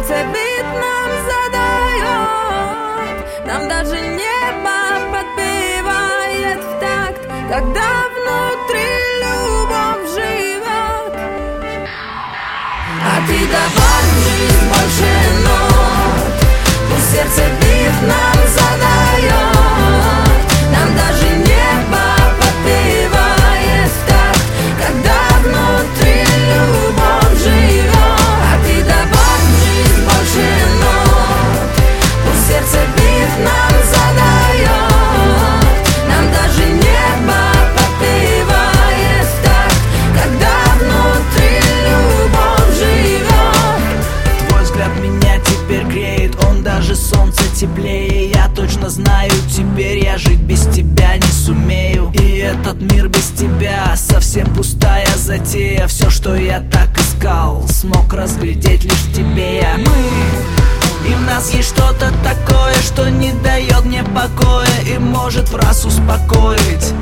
сердце бит нам задает, нам даже небо подпевает в такт, когда внутри любовь живет. А ты добавь в жизнь больше нот, пусть сердце бит нам задает, нам даже небо подпевает в такт, когда внутри любовь живет. А ты добавь в жизнь больше нот, пусть сердце бит нам задает, нам даже небо подпевает в такт, когда внутри любовь живет. Твой взгляд меня теперь греет, он даже солнце теплее. Я точно знаю, теперь я жить без тебя не сумею. И этот мир без тебя совсем пустая затея. Все, что я так искал, смог разглядеть лишь в тебе. И в нас есть что-то такое, что не дает мне покоя и может в раз успокоить.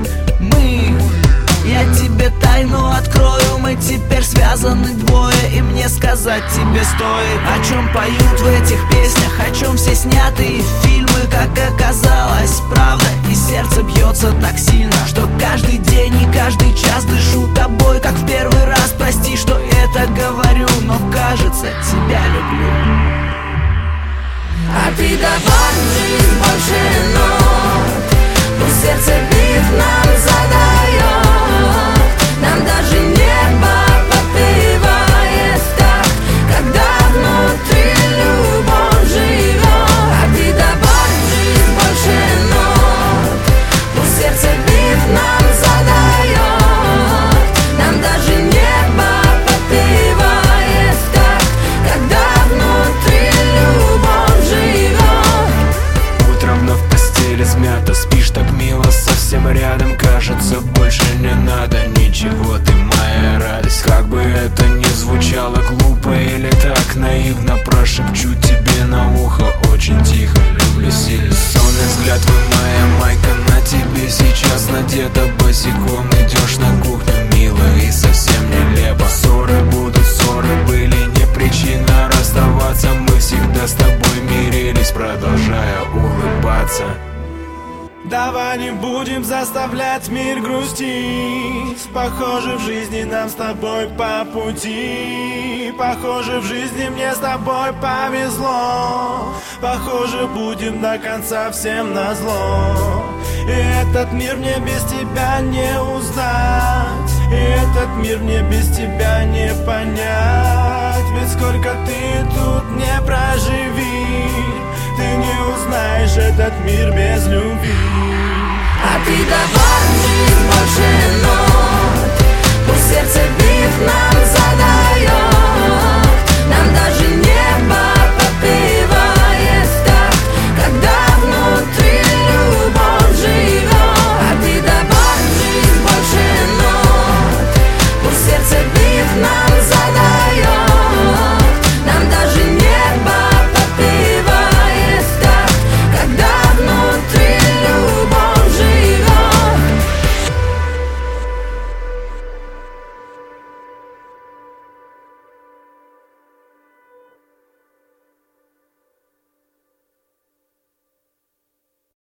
Я тебе тайну открою, мы теперь связаны двое, и мне сказать тебе стоит, о чем поют в этих песнях, о чем все снятые фильмы, как оказалось, правда. И сердце бьется так сильно, что каждый день и каждый час дышу тобой, как в первый раз. Прости, что это говорю, но кажется, тебя люблю. А ты добавь в жизнь больше нот, пусть сердце бит нам задает, нам даже небо подпевает в такт, когда внутри любовь живет. А ты добавь в жизнь больше нот, пусть сердце бит нам задает, нам даже небо подпевает в такт, когда внутри любовь живет. Утром вновь в постели смято, спишь так мило, совсем рядом. Кажется, больше не надо ничего, ты моя радость. Как бы это ни звучало глупо или так наивно, прошепчу тебе на ухо очень тихо, люблю сильно. Сонный взгляд, твой моя майка на тебе сейчас надета. Босиком идешь на кухню, мило и совсем нелепо. Ссоры будут, ссоры были не причина расставаться. Мы всегда с тобой мирились, продолжая улыбаться. Давай не будем заставлять мир грустить. Похоже, в жизни нам с тобой по пути. Похоже, в жизни мне с тобой повезло. Похоже, будем до конца всем назло. И этот мир мне без тебя не узнать. И этот мир мне без тебя не понять. Ведь сколько ты тут не проживи, ты не узнаешь этот мир без любви. А ты добавь в жизнь больше нот, пусть сердце